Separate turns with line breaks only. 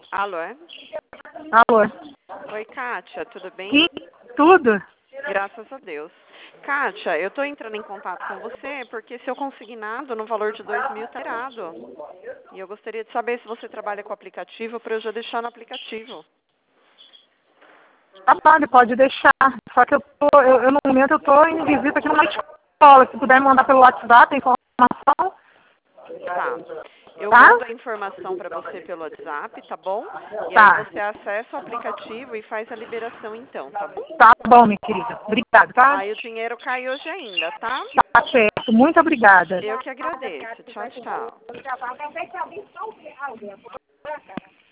Alô, é?
Alô?
Oi, Kátia, tudo bem?
Sim, tudo?
Graças a Deus. Kátia, eu estou entrando em contato com você porque seu consignado no valor de 2.000 está zerado. E eu gostaria de saber se você trabalha com o aplicativo para eu já deixar no aplicativo.
Trabalho, pode deixar. Só que no momento eu tô em visita aqui numa escola. Se puder me mandar pelo WhatsApp a informação.
Tá. Eu
Tá?
mando a informação para você pelo WhatsApp, tá bom? E aí
Tá.
você acessa o aplicativo e faz a liberação então, tá bom?
Tá bom, minha querida. Obrigada, tá?
Aí o dinheiro cai hoje ainda, tá?
Tá certo. Muito obrigada.
Eu que agradeço. Tchau, tchau.